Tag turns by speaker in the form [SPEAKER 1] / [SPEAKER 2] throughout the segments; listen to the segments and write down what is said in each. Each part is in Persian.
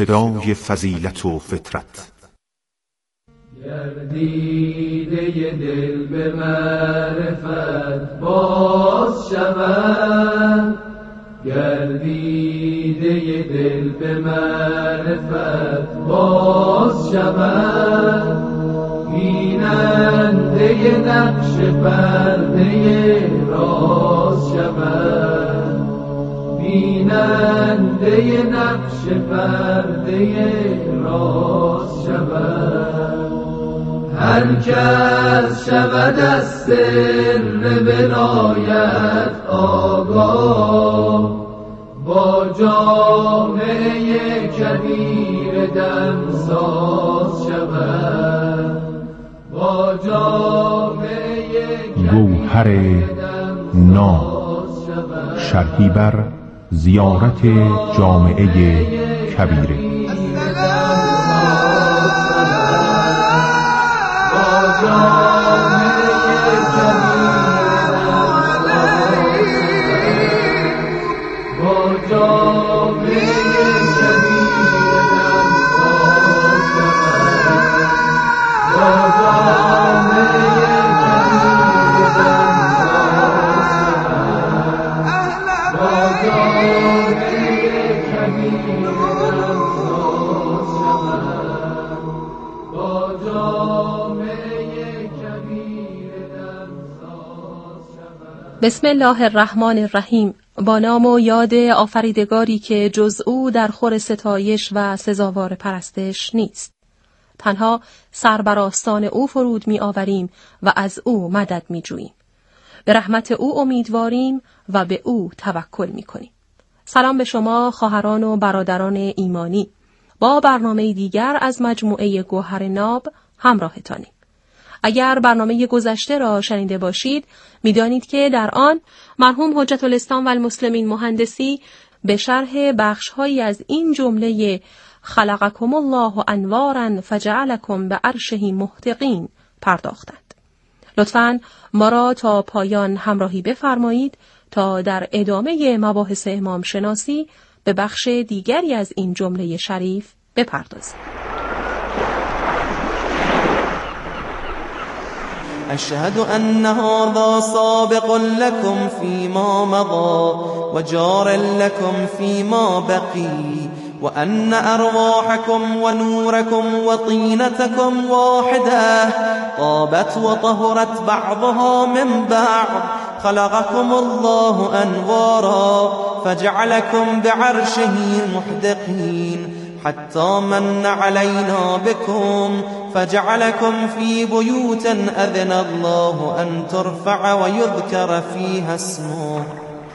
[SPEAKER 1] صدای فضیلت و فطرت.
[SPEAKER 2] گردیده دل به معرفت باز شود، گردیده دل به معرفت باز شود، بیننده نقش پرده راز شود، بیننده نقش پرده راز شود. هر کس شود از سر ولایت آگاه، با جامعه کبیر دمساز شود، با جامعه
[SPEAKER 1] گوهر ناب، شرحی بر زیارت جامعه کبیره.
[SPEAKER 3] بسم الله الرحمن الرحیم. با نام و یاد آفریدگاری که جز او در خور ستایش و سزاوار پرستش نیست. تنها سر بر آستان او فرود می آوریم و از او مدد می جوییم. به رحمت او امیدواریم و به او توکل می کنیم. سلام به شما خواهران و برادران ایمانی. با برنامه دیگر از مجموعه گوهر ناب همراهتانیم. اگر برنامه گذشته را شنیده باشید، می‌دانید که در آن مرحوم حجت الاسلام و المسلمین مهندسی به شرح بخش‌هایی از این جمله خلقکم الله انوارا فجعلکم بعرشه محتقین پرداختند. لطفاً ما را تا پایان همراهی بفرمایید تا در ادامه مباحث امام شناسی به بخش دیگری از این جمله شریف بپردازیم.
[SPEAKER 4] أشهد أن هذا سابق لكم فيما مضى وجار لكم فيما بقي وأن أرواحكم ونوركم وطينتكم واحدة طابت وطهرت بعضها من بعض خلقكم الله أنوارا فجعلكم بعرشه محدقين حتى من علينا بكم فجعلكم في بيوت أذن الله أن ترفع ويذكر فيها اسمه.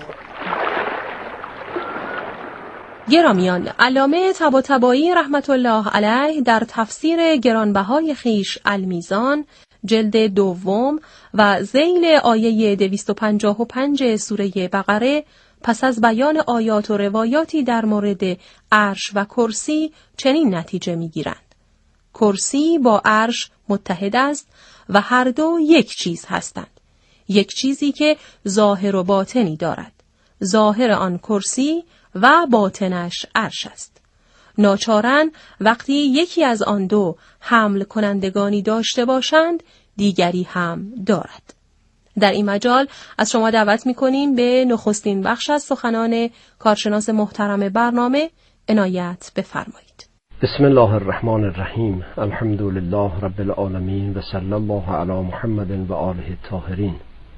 [SPEAKER 3] گرامیان، علامه طباطبایی رحمت الله علیه در تفسیر گرانبهای خویش المیزان جلد دوم و ذیل آیه 255 سوره بقره پس از بیان آیات و روایاتی در مورد عرش و کرسی چنین نتیجه می‌گیرند: کرسی با عرش متحد است و هر دو یک چیز هستند، یک چیزی که ظاهر و باطنی دارد. ظاهر آن کرسی و باطنش عرش است. ناچارن وقتی یکی از آن دو حمل کنندگانی داشته باشند، دیگری هم دارد. در این مجال از شما دعوت می‌کنیم به نخستین بخش از سخنان کارشناس محترم برنامه عنایت بفرمایید.
[SPEAKER 5] بسم الله الرحمن الرحیم. الحمد لله رب العالمین و صلی الله علی محمد و آله الطاهرین.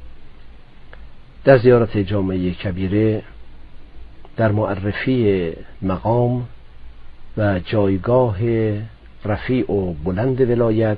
[SPEAKER 5] در زیارت جامعه کبیره در معرفی مقام و جایگاه رفیع و بلند ولایت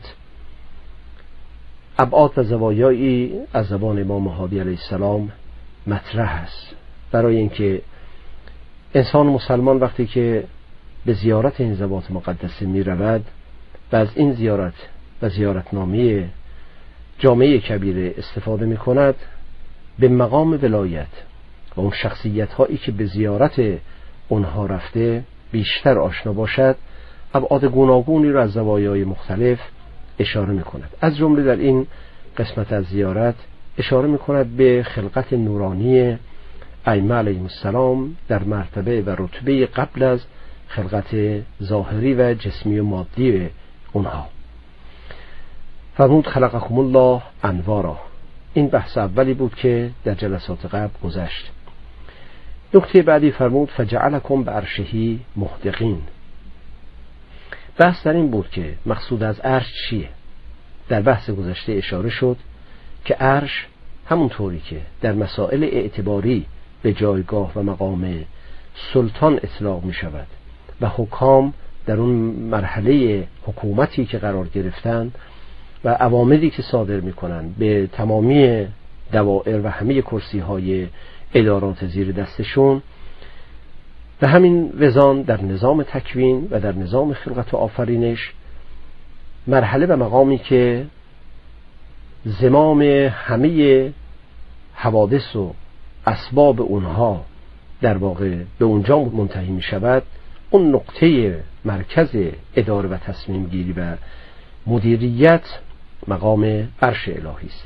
[SPEAKER 5] ابعاد و زوایایی از زبان امام مهدی علیه السلام مطرح است، برای اینکه انسان مسلمان وقتی که به زیارت این ذوات مقدسه می رود و از این زیارت و زیارتنامه جامعه کبیره استفاده می کند، به مقام ولایت و اون شخصیت هایی که به زیارت اونها رفته بیشتر آشنا باشد، ابعاد گوناگونی را از زوایای مختلف اشاره می کند. از جمله در این قسمت از زیارت اشاره می کند به خلقت نورانی ائمه علیهم السلام در مرتبه و رتبه قبل از خلقت ظاهری و جسمی و مادی اونها. فرمود خلقکم الله انوارا. این بحث اولی بود که در جلسات قبل گذشت. نکته بعدی فرمود فجعلکم بعرشه محدقین. بحث در این بود که مقصود از عرش چیه. در بحث گذشته اشاره شد که عرش همونطوری که در مسائل اعتباری به جایگاه و مقام سلطان اطلاق می شود و حکام در اون مرحله حکومتی که قرار گرفتن و اوامری که صادر می کنن به تمامی دوائر و همه کرسی های ادارات زیر دستشون، و همین وزان در نظام تکوین و در نظام خلقت و آفرینش مرحله و مقامی که زمام همه حوادث و اسباب اونها در واقع به اونجا منتهی می شود، اون نقطه مرکز اداره و تصمیم گیری و مدیریت مقام عرش الهی است.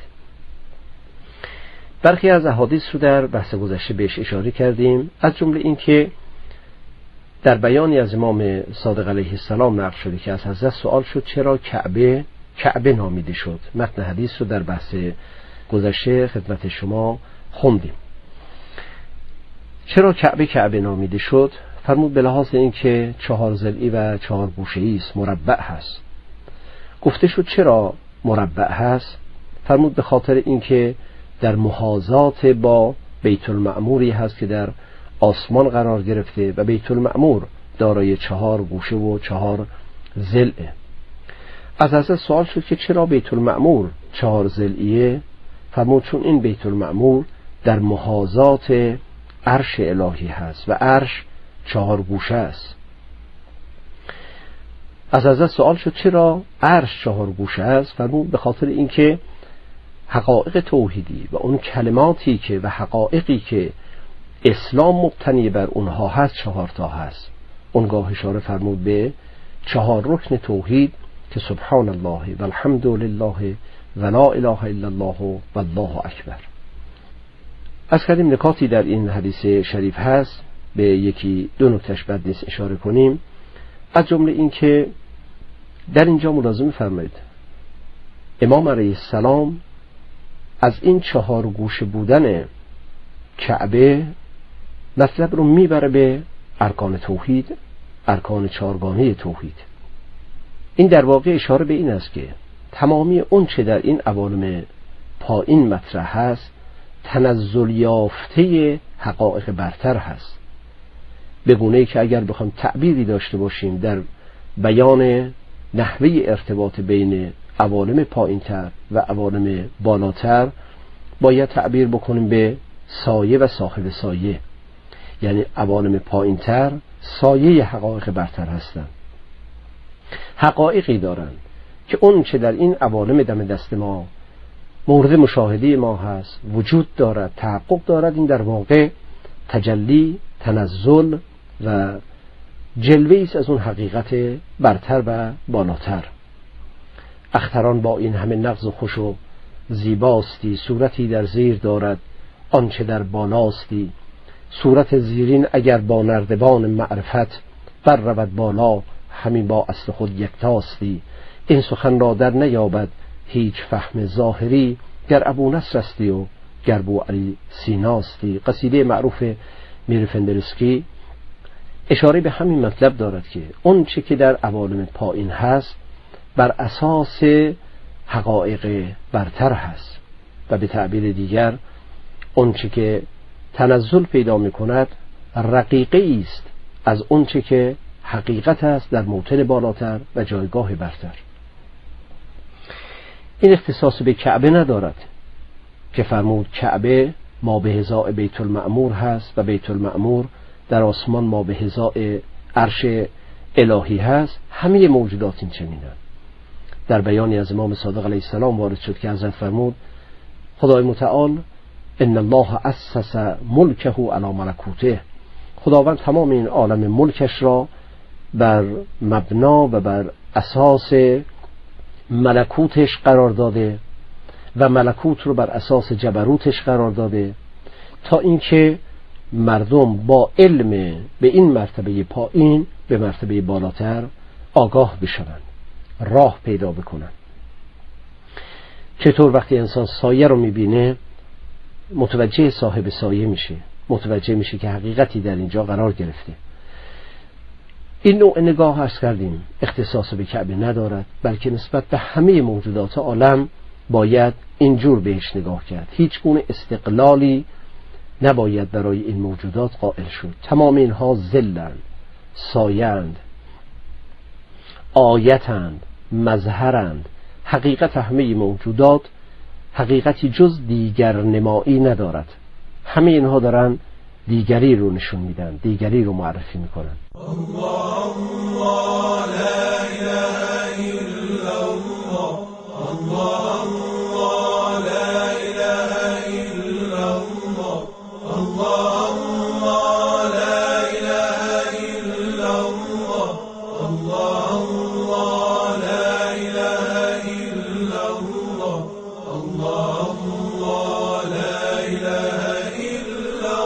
[SPEAKER 5] برخی از احادیث رو در بحث گذشته بهش اشاره کردیم، از جمله این که در بیانی از امام صادق علیه السلام نقل شده که از حضرت سوال شد چرا کعبه نامیده شد. متن حدیث رو در بحث گذشته خدمت شما خوندیم. چرا کعبه نامیده شد؟ فرمود به لحاظ این که 4 ضلعی و 4 گوشه‌ای است، مربع هست. گفته شد چرا مربع هست؟ فرمود به خاطر این که در محاذات با بیت المعموری هست که در آسمان قرار گرفته و بیت المعمور دارای 4 گوشه و 4 ضلعه. از حضرت سوال شد که چرا بیت المعمور 4 ضلعیه؟ فرمود چون این بیت المعمور در محاذات عرش الهی هست و عرش 4 گوشه است. از حضرت سوال شد چرا عرش 4 گوشه است؟ فرمود به خاطر اینکه حقایق توحیدی و اون کلماتی که و حقایقی که اسلام مبتنی بر اونها هست 4 تا هست. اونگاه اشاره فرمود به 4 رکن توحید که سبحان الله و الحمد لله و لا اله الا الله و الله اکبر. از کردیم نکاتی در این حدیث شریف هست، به یکی 2 نکتهش بد نیست اشاره کنیم. از جمله این که در اینجا ملازم فرمایید امام علیه السلام از این 4 گوشه بودن کعبه مطلب رو میبره به ارکان توحید، ارکان 4گانه توحید. این در واقع اشاره به این است که تمامی اون چه در این عوالم پایین مطرح هست تنزل یافته حقایق برتر هست، به گونه‌ای که اگر بخوام تعبیری داشته باشیم در بیان نحوه ارتباط بین عوالم پایینتر و عوالم بالاتر، باید تعبیر بکنیم به سایه و صاحب سایه. یعنی عوالم پایینتر سایه حقایق برتر هستند، حقایقی دارند که اون چه در این عوالم دم دست ما مورد مشاهده ما هست وجود دارد، تحقق دارد. این در واقع تجلی، تنزل و جلوه است از اون حقیقت برتر و بالاتر. اختران با این همه نغز و خوش و زیباستی، صورتی در زیر دارد آنچه در بالاستی. صورت زیرین اگر با نردبان معرفت بر رود بالا، همین با اصل خود یکتاستی. این سخن را در نیابد هیچ فهم ظاهری، گر ابو نصر استی و گر بو علی سیناستی. قصیده معروف میر فندرسکی اشاره به همین مطلب دارد که اون چه که در عوالم پایین هست بر اساس حقایق برتر هست و به تعبیر دیگر اون چه که تنزل پیدا می کند رقیقه است از اون چه که حقیقت است در موطن بالاتر و جایگاه برتر. این اختصاص به کعبه ندارد که فرمود کعبه ما به هزاء بیت المعمور هست و بیت المعمور در آسمان ما به هزاء عرش الهی هست. همه موجودات این چنینند. در بیانی از امام صادق علیه السلام وارد شد که حضرت فرمود خدای متعال ان الله اسس ملکه علی ملکوته، خداوند تمام این عالم ملکش را بر مبنا و بر اساس ملکوتش قرار داده و ملکوت رو بر اساس جبروتش قرار داده، تا اینکه مردم با علم به این مرتبه پایین به مرتبه بالاتر آگاه بشوند، راه پیدا بکنن. چطور وقتی انسان سایه رو میبینه متوجه صاحب سایه میشه، متوجه میشه که حقیقتی در اینجا قرار گرفته. این نوع نگاه عرض کردیم اختصاص به کعبه ندارد، بلکه نسبت به همه موجودات عالم باید اینجور بهش نگاه کرد. هیچ گونه استقلالی نباید برای این موجودات قائل شد. تمام اینها ذلند، سایند، آیتند، مظهرند. حقیقت همه موجودات حقیقتی جز دیگر نمایی ندارد. همه اینها دارن دیگری رو نشون میدن، دیگری رو معرفی میکنن. الله الله لا اله الا الله، الله الله لا اله الا الله، الله الله لا اله الا الله، الله الله لا اله الا الله، الله الله لا اله الا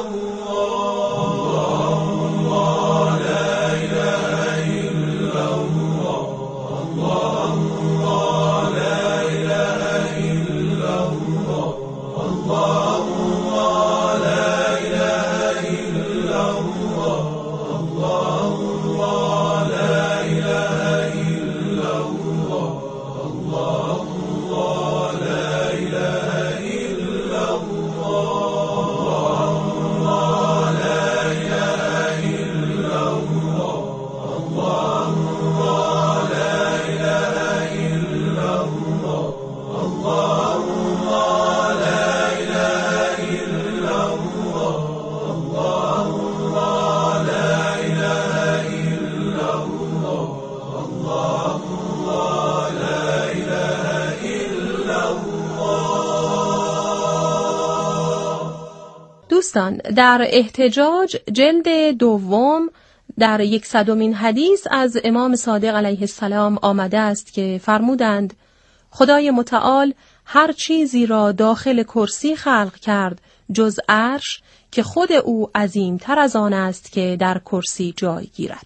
[SPEAKER 3] دوستان، در احتجاج جلد دوم در 100مین حدیث از امام صادق علیه السلام آمده است که فرمودند خدای متعال هر چیزی را داخل کرسی خلق کرد جز عرش که خود او عظیمتر از آن است که در کرسی جای گیرد.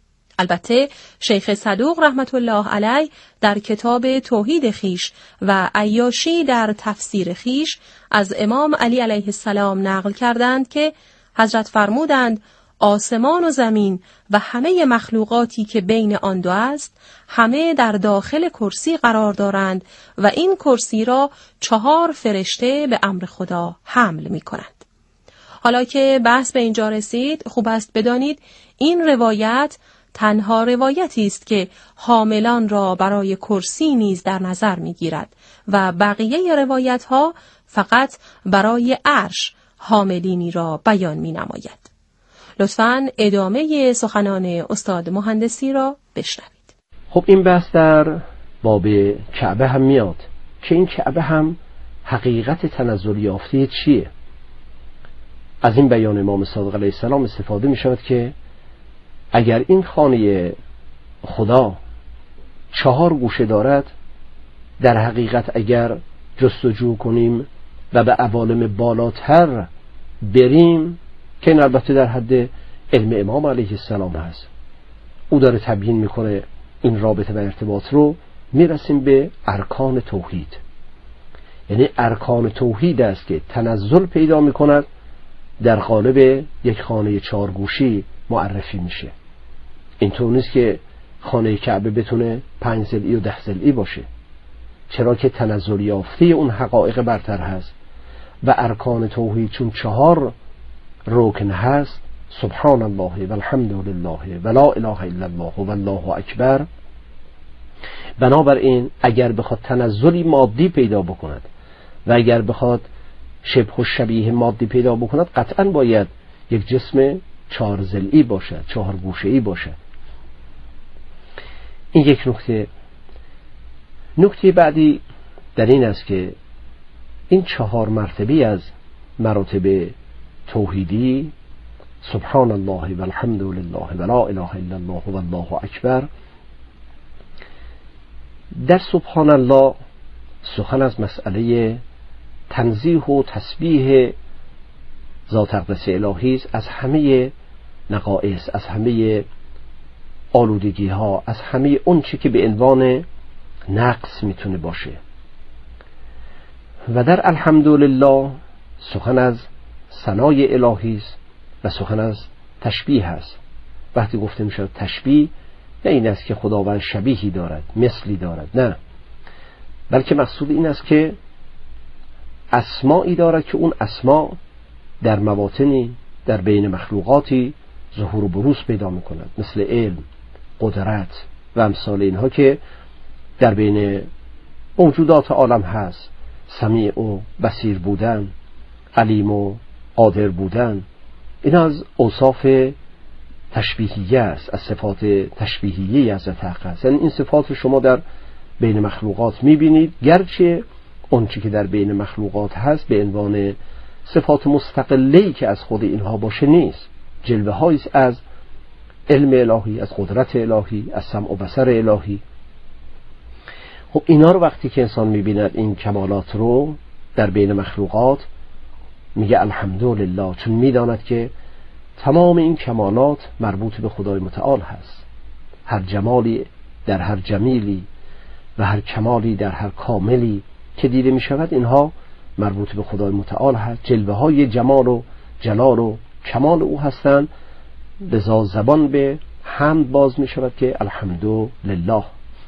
[SPEAKER 3] البته شیخ صدوق رحمت الله علیه در کتاب توحید خیش و عیاشی در تفسیر خیش از امام علی علیه السلام نقل کردند که حضرت فرمودند آسمان و زمین و همه مخلوقاتی که بین آن دو است همه در داخل کرسی قرار دارند و این کرسی را 4 فرشته به امر خدا حمل می کنند. حالا که بحث به اینجا رسید، خوب است بدانید این روایت تنها روایتی است که حاملان را برای کرسی نیز در نظر می‌گیرد و بقیه روایت‌ها فقط برای عرش حاملینی را بیان می‌نماید. لطفاً ادامه سخنان استاد مهندسی را بشنوید.
[SPEAKER 5] خب این بحث در باب کعبه هم میاد که این کعبه هم حقیقت تنزل یافته چیه؟ از این بیان امام صادق علیه السلام استفاده می‌شود که اگر این خانه خدا 4 گوشه دارد، در حقیقت اگر جستجو کنیم و به عوالم بالاتر بریم که این البته در حد علم امام علیه السلام هست، او داره تبیین میکنه این رابطه و ارتباط رو، میرسیم به ارکان توحید. یعنی ارکان توحید است که تنزل پیدا میکند در قالب یک خانه 4 گوشی معرفی میشه. اینطور نیست که خانه کعبه بتونه 5 ضلعی و 10 ضلعی باشه، چرا که تنزل یافته اون حقایق برتر هست و ارکان توحید چون 4 رکن هست، سبحان الله و الحمد لله و لا اله الا الله و الله اکبر. بنابراین اگر بخواد تنزلی مادی پیدا بکند و اگر بخواد شبه و شبیه مادی پیدا بکند، قطعا باید یک جسم 4 ضلعی باشد، 4 گوشه‌ای باشد. این یک نکته. نکته بعدی در این است که این 4 مرتبه از مراتب توحیدی، سبحان الله و الحمد لله و لا اله الا الله و الله اکبر، در سبحان الله سخن از مسئله تنزیه و تسبیح ذات اقدس الهی است، از همه نقائص، از همه آلودگی ها، از همه اون چی که به عنوان نقص میتونه باشه. و در الحمدلله سخن از ثنای الهی است و سخن از تشبیه است. وقتی گفته میشه تشبیه، نه این است که خداوند شبیهی دارد، مثلی دارد، نه، بلکه مقصود این است که اسمایی دارد که اون اسما در مواطنی در بین مخلوقاتی ظهور و بروز پیدا میکند، مثل علم، قدرت و امثال اینها که در بین موجودات عالم هست. سمیع و بصیر بودن، علیم و قادر بودن، این از اوصاف تشبیهیه است، از صفات تشبیهیه از حق است. یعنی این صفات رو شما در بین مخلوقات میبینید، گرچه اون چی که در بین مخلوقات هست به عنوان صفات مستقله‌ای که از خود اینها باشه نیست، جلوه هایی از علم الهی، از قدرت الهی، از سمع و بصر الهی. خب اینا رو وقتی که انسان میبیند این کمالات رو در بین مخلوقات، میگه الحمدلله، چون میداند که تمام این کمالات مربوط به خدای متعال هست. هر جمالی در هر جمیلی و هر کمالی در هر کاملی که دیده می شود، اینها مربوط به خدای متعال هست، جلوه های جمال و جلال و کمال او هستند. لذا زبان به حمد باز می شود که الحمدلله.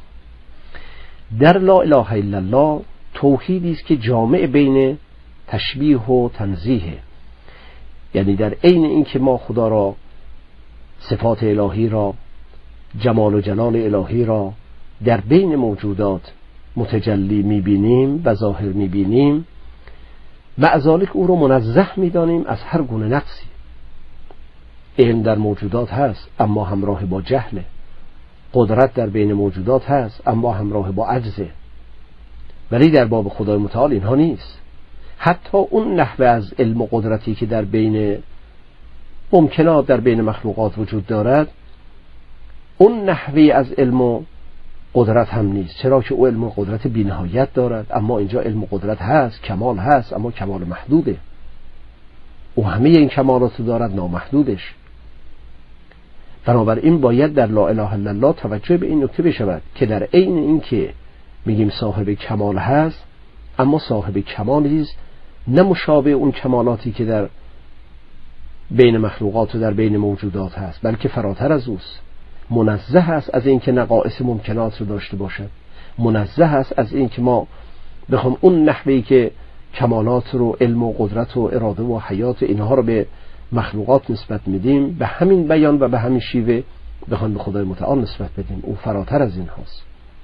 [SPEAKER 5] در لا اله الا الله توحیدی است که جامع بین تشبیه و تنزیه، یعنی در عین این که ما خدا را، صفات الهی را، جمال و جلال الهی را در بین موجودات متجلی میبینیم و ظاهر میبینیم، مع ذالک او را منزه میدانیم از هر گونه نقصی. علم در موجودات هست اما همراه با جهل، قدرت در بین موجودات هست اما همراه با عجزه، ولی در باب خدای متعال اینها نیست. حتی اون نحوه از علم و قدرتی که در بین ممکنات در بین مخلوقات وجود دارد، اون نحوه از علم و قدرت هم نیست، چرا که او علم و قدرت بی‌نهایت دارد، اما اینجا علم و قدرت هست، کمال هست، اما کمال محدوده. او همه این کمالات دارد، نامحدودش. بنابراین باید در لا اله الا الله توجه به این نکته بشود که در عین این که میگیم صاحب کمال هست، اما صاحب کمالی است نه مشابه اون کمالاتی که در بین مخلوقات و در بین موجودات هست، بلکه فراتر از اوست. منزه است از این که نقائص ممکنات رو داشته باشد، منزه است از این که ما بخوام اون نحوهی که کمالات رو، علم و قدرت و اراده و حیات اینها رو به مخلوقات نسبت میدیم، به همین بیان و به همین شیوه بخوام به خدای متعال نسبت بدیم. او فراتر از این هاست.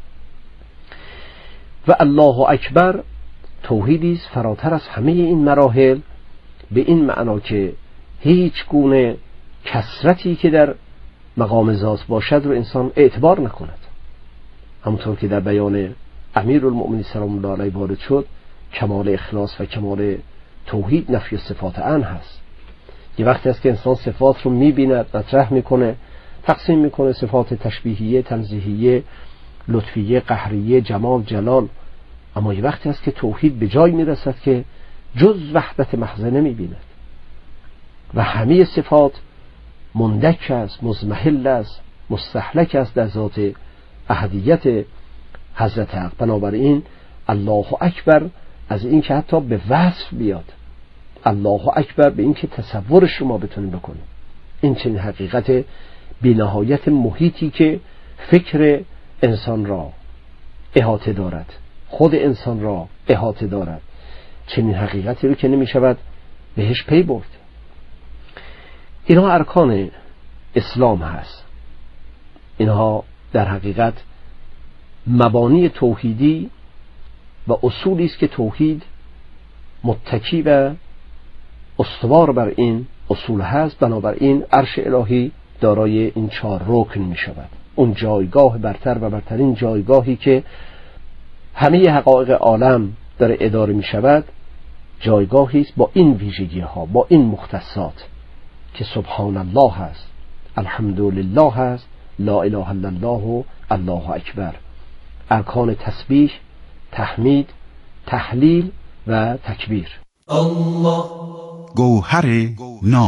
[SPEAKER 5] و الله اکبر توحیدی است فراتر از همه این مراحل، به این معنا که هیچ گونه کثرتی که در مقام ذات باشد رو انسان اعتبار نکند. همونطور که در بیان امیرالمؤمنین سلام الله علیه وارد شد، کمال اخلاص و کمال توحید نفی صفات عن هست. یه وقتی است که انسان صفات رو میبیند، مطرح میکنه، تقسیم میکنه، صفات تشبیهیه، تنزیهیه، لطفیه، قهریه، جمال، جلال، اما یه وقتی است که توحید به جای میرسد که جز وحدت محض نمیبیند و همه صفات مندک است، مضمحل است، مستهلک است در ذات احدیت حضرت حق. بنابراین الله اکبر از این که حتی به وصف بیاد، الله اکبر به این که تصورش رو ما بتونیم بکنیم. این چنین حقیقت بی‌نهایت محیطی که فکر انسان را احاطه دارد، خود انسان را احاطه دارد، چنین حقیقتی رو که نمی شود بهش پی برد. اینها ارکان اسلام هست. اینها در حقیقت مبانی توحیدی و اصولی است که توحید متکی و استوار بر این اصول هست. بنابراین عرش الهی دارای این 4 رکن می شود. اون جایگاه برتر و برترین جایگاهی که همه حقایق عالم در اداره می شود، جایگاهی است با این ویژگی ها، با این مختصات که سبحان الله هست، الحمدلله هست، لا اله الا الله و الله اکبر. ارکان تسبیح، تحمید، تحلیل و تکبیر.
[SPEAKER 2] الله
[SPEAKER 1] گوهر ناب.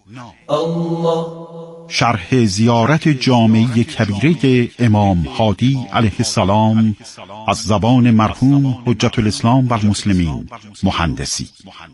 [SPEAKER 1] شرح زیارت جامعه کبیره امام هادی علیه السلام از زبان مرحوم حجت الاسلام و المسلمین مهندسی.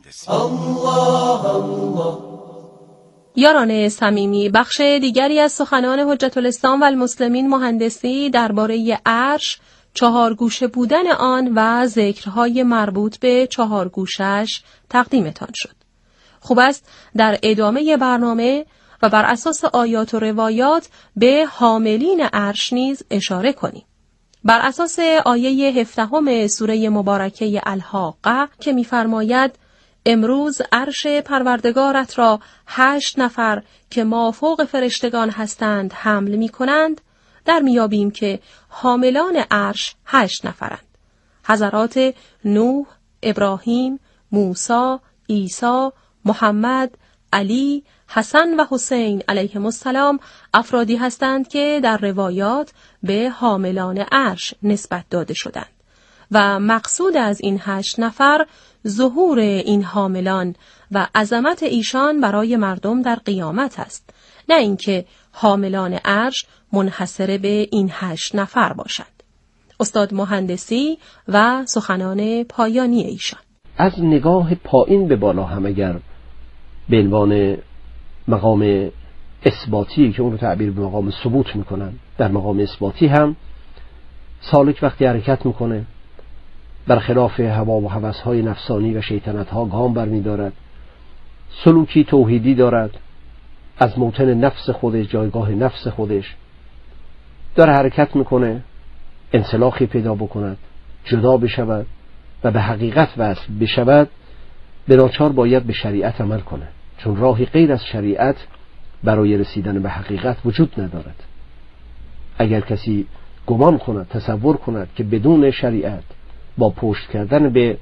[SPEAKER 3] یاران صمیمی، بخش دیگری از سخنان حجت الاسلام و المسلمین مهندسی درباره عرش، 4 گوشه بودن آن و ذکرهای مربوط به 4 گوشش تقدیمتان شد. خوب است در ادامه برنامه و بر اساس آیات و روایات به حاملین عرش نیز اشاره کنیم. بر اساس آیه 17 سوره مبارکه الحاقه که می‌فرماید امروز عرش پروردگارت را 8 نفر که مافوق فرشتگان هستند حمل می‌کنند، در میابیم که حاملان عرش 8 نفرند. حضرات نوح، ابراهیم، موسی، عیسی، محمد، علی، حسن و حسین علیهم السلام افرادی هستند که در روایات به حاملان عرش نسبت داده شدند و مقصود از این 8 نفر ظهور این حاملان و عظمت ایشان برای مردم در قیامت است، نه اینکه حاملان عرش منحصر به این 8 نفر باشند. استاد مهندسی و سخنان پایانی ایشان.
[SPEAKER 5] از نگاه پایین به بالا هم اگر به عنوان مقام اثباتی که اون رو تعبیر به مقام ثبوت میکنن، در مقام اثباتی هم سالک وقتی حرکت میکنه برخلاف هوا و هوس‌های نفسانی و شیطنت‌ها گام برمی‌دارد، سلوکی توحیدی دارد، از موطن نفس خودش، جایگاه نفس خودش داره حرکت میکنه، انسلاخی پیدا بکند، جدا بشود و به حقیقت وصل بشود، به ناچار باید به شریعت عمل کنه، چون راهی غیر از شریعت برای رسیدن به حقیقت وجود ندارد. اگر کسی گمان کند، تصور کند که بدون شریعت با پشت کردن به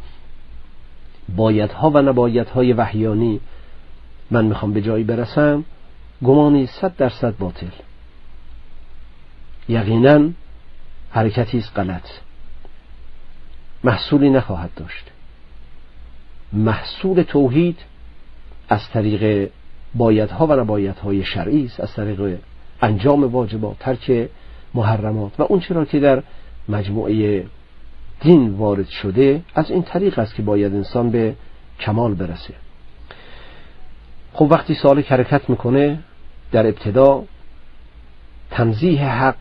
[SPEAKER 5] بایدها و نبایدهای وحیانی من میخوام به جایی برسم، گمانی 100% باطل، یقینا حرکتی است غلط، محصولی نخواهد داشت. محصول توحید از طریق بایدها و نبایدهای شرعی است، از طریق انجام واجبات، ترک محرمات و اون چرا که در مجموعه دین وارد شده، از این طریق است که باید انسان به کمال برسه. خب وقتی سالک حرکت میکنه، در ابتدا تنزیه حق،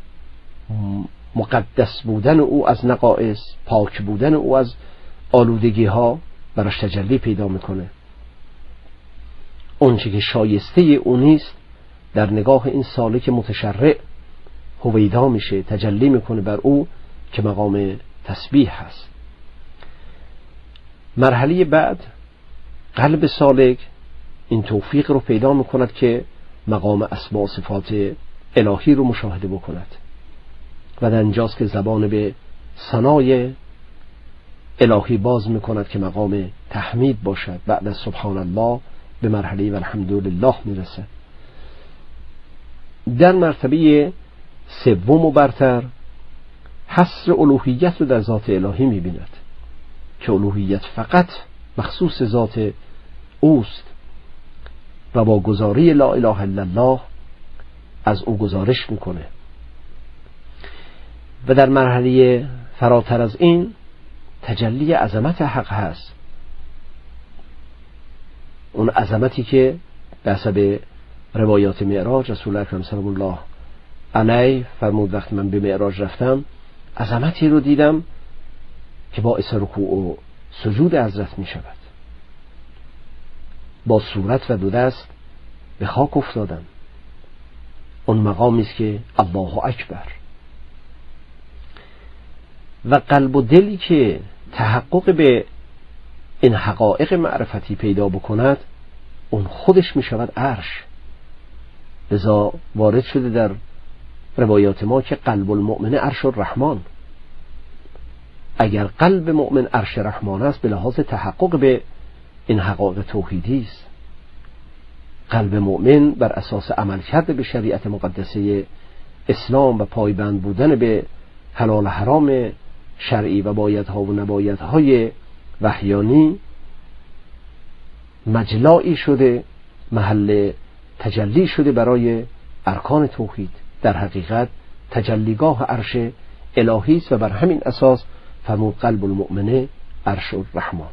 [SPEAKER 5] مقدس بودن او از نقائص، پاک بودن او از آلودگی ها براش تجلی پیدا میکنه. اون چه که شایسته او نیست در نگاه این سالک متشرع هویدا میشه، تجلی میکنه بر او که مقام تسبیح هست. مرحله بعد قلب سالک این توفیق رو پیدا میکند که مقام اسماء و صفات الهی رو مشاهده بکند و در اینجاست که زبان به ثنای الهی باز میکند که مقام تحمید باشد. بعد از سبحان الله به مرحله والحمدلله میرسه. در مرتبه سوم و برتر حصر الوهیت رو در ذات الهی میبیند که الوهیت فقط مخصوص ذات اوست و با گزاری لا اله الا الله از او گزارش میکنه. و در مرحله فراتر از این تجلی عظمت حق هست، اون عظمتی که به حسب روایات معراج رسول اکرم صلی الله علیه فرمود وقتی من به معراج رفتم عظمتی رو دیدم که باعث رکوع و سجود حضرت می شود. با صورت و 2 دست به خاک افتادم. اون مقامی است که الله اکبر. و قلب و دلی که تحقق به این حقایق معرفتی پیدا بکند، اون خودش می شود عرش. لذا وارد شده در روایات ما که قلب المؤمن عرش الرحمن. اگر قلب مؤمن عرش رحمان است، به لحاظ تحقق به این حقایق توحیدی است. قلب مؤمن بر اساس عمل کرده به شریعت مقدسه اسلام و پایبند بودن به حلال حرام شرعی و بایدها و نبایدهای وحیانی مجلایی شده، محل تجلی شده برای ارکان توحید. در حقیقت تجلیگاه عرش الهی است و بر همین اساس فرمود قلب المؤمنه عرش الرحمن.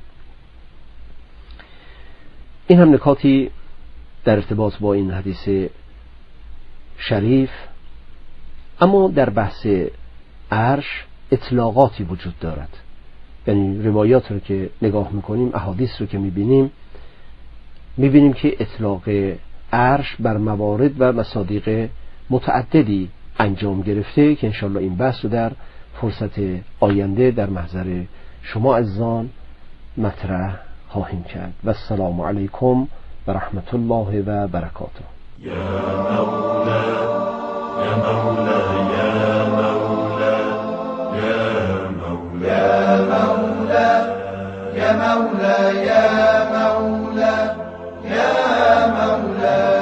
[SPEAKER 5] این هم نکاتی در ارتباط با این حدیث شریف. اما در بحث عرش اطلاقاتی وجود دارد، یعنی روایات رو که نگاه میکنیم، احادیث رو که میبینیم که اطلاق عرش بر موارد و مصادیق متعددی انجام گرفته که انشاءالله این بحث رو در فرصت آینده در محضر شما عزیزان مطرح خواهیم کرد. و السلام علیکم و رحمت الله و برکاته.
[SPEAKER 2] یا مولا یا مولا یا مولا یا مولا یا مولا یا مولا یا مولا.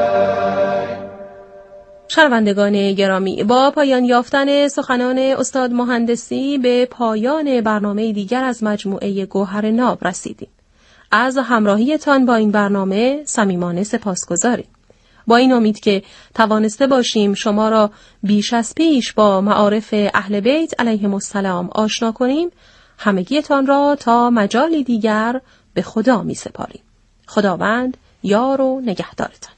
[SPEAKER 3] شنوندگان گرامی، با پایان یافتن سخنان استاد مهندسی به پایان برنامه دیگر از مجموعه گوهر ناب رسیدیم. از همراهیتان با این برنامه صمیمانه سپاسگزاریم. با این امید که توانسته باشیم شما را بیش از پیش با معارف اهل بیت علیهم السلام آشنا کنیم، همگیتان را تا مجالی دیگر به خدا می سپاریم. خداوند یار و نگهدارتان.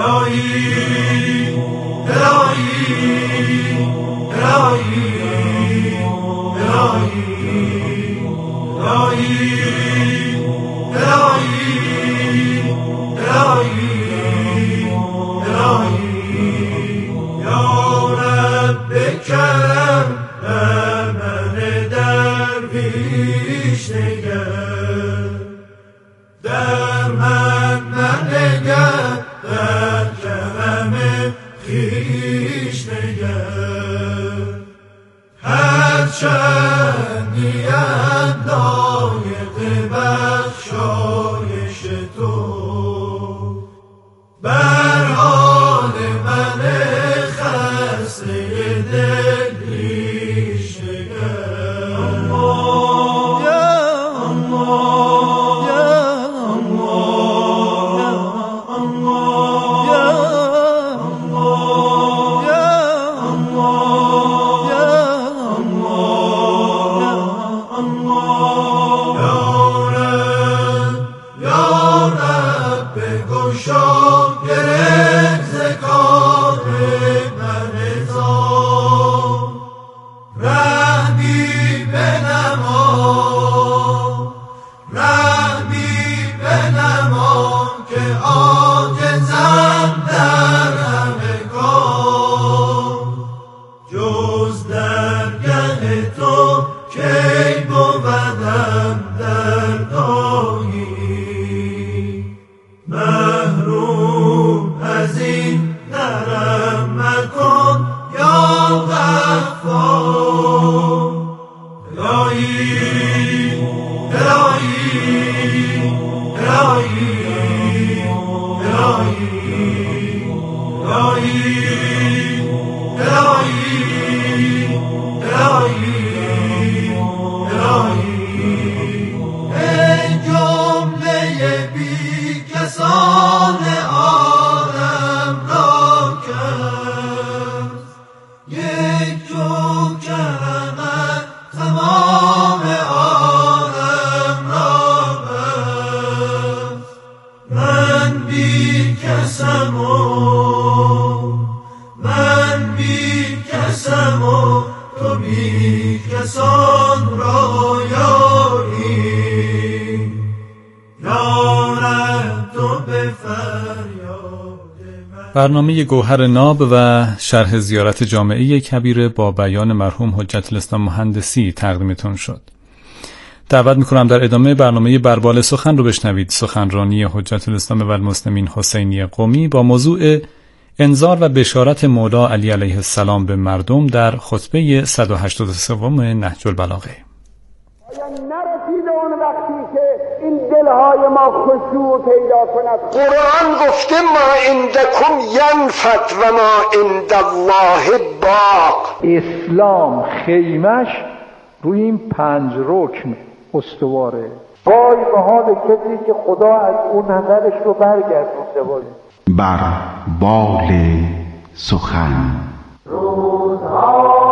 [SPEAKER 2] در من نگر، در کرم خویش نگر، هر چندی لایق بخشایش تو، بر حال من خسته دل ریش نگر. الله یا الله
[SPEAKER 6] برنامه گوهر ناب و شرح زیارت جامعه کبیره با بیان مرحوم حجت الاسلام مهندسی تقدیمتون شد. دعوت میکنم در ادامه برنامه بربال سخن رو بشنوید. سخنرانی حجت الاسلام و المسلمین حسینی قمی با موضوع انذار و بشارت مولا علی علیه السلام به مردم در خطبه 183 نهج البلاغه.
[SPEAKER 7] نرسیده اون وقتی که این دلهای ما خشوع پیدا کند. قرآن گفته ما عندکم ینفد و ما عند الله باق. اسلام خیمش روی این 5 رکن استواره. وای به حال کسی که خدا از اون نظرش رو برگردونده باشه.
[SPEAKER 1] بر بال سخن